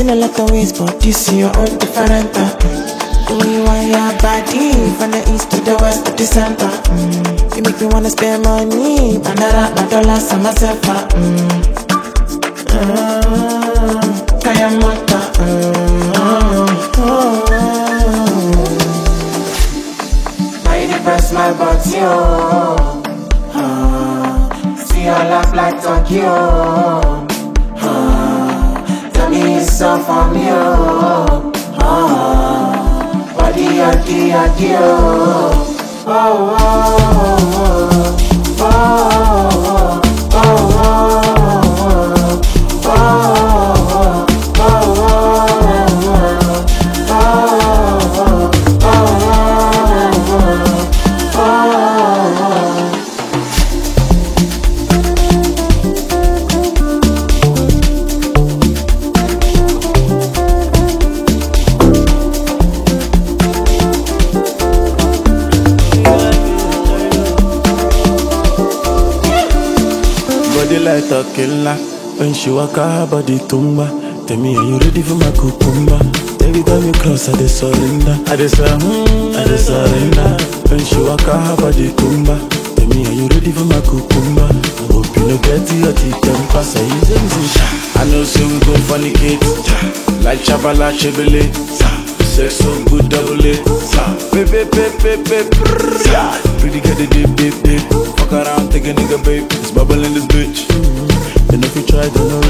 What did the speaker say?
in a lot of ways, but this is your own different. We want your body from the east to the west to the center. You make me wanna spend money, my dollars on myself. Kaya mata. I depress my body, oh. See your laugh like Tokyo. Tell me it's so for me, oh. Body, adi, oh. Oh, oh, oh, oh, oh, oh. Body like a killer. When she walk her body tumba. Tell me, are you ready for my cucumber? Every time you cross, I just surrender. I just surrender. When she walk her body tumba. Tell me, are you ready for my cucumber? Hope you no get your teeth temper. Say easy. I know so we go fornicate. Like Chabala Chevrolet. Sex so good, double it. Baby, pretty get the dip. Fuck around, take a nigga, babe. It's bubble in this bitch. And if you try, don't know